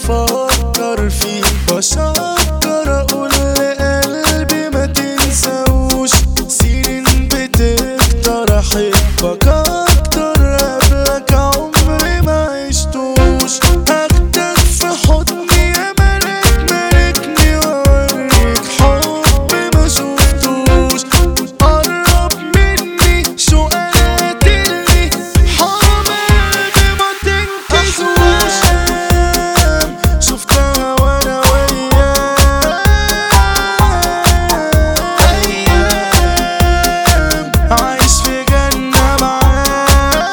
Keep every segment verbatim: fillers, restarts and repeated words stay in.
بفكر فيك، بشكر اقول لقلبي ما تنساوش، سنين بتكتر احبك اكتر قبلك عمري ما عشتوش، هاخدك في حضني يا ملك ملكني واوريك حب ما شفتوش، قرب مني سؤالات اللي حرام قلبي ما تنكسوش، شفتها وانا وياك ايام عايش في جنة معاك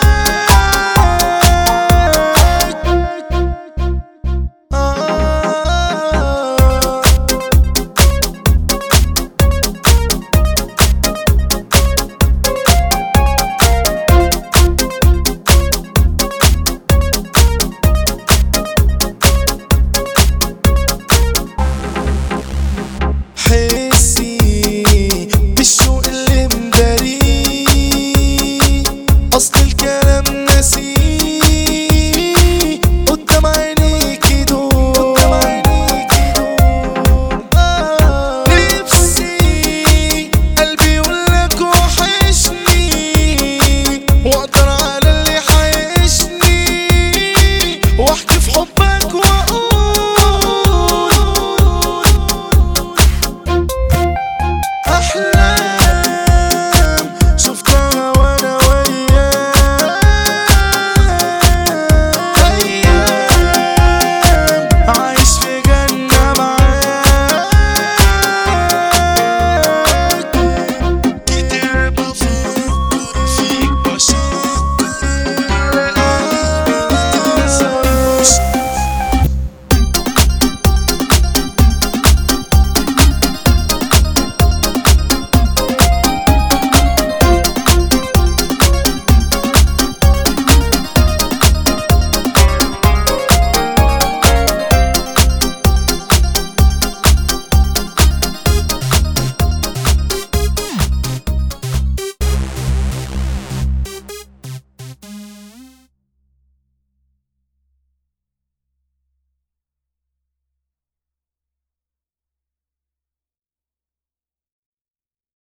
حسي بالشوق اللي مداريه، اصل الكلام ناسيه قدام عينيكي دول، قدام عينيكي دول آه. نفسي قلبي يقولك وحشني واقدر على اللي حيشني، واحكي في حبك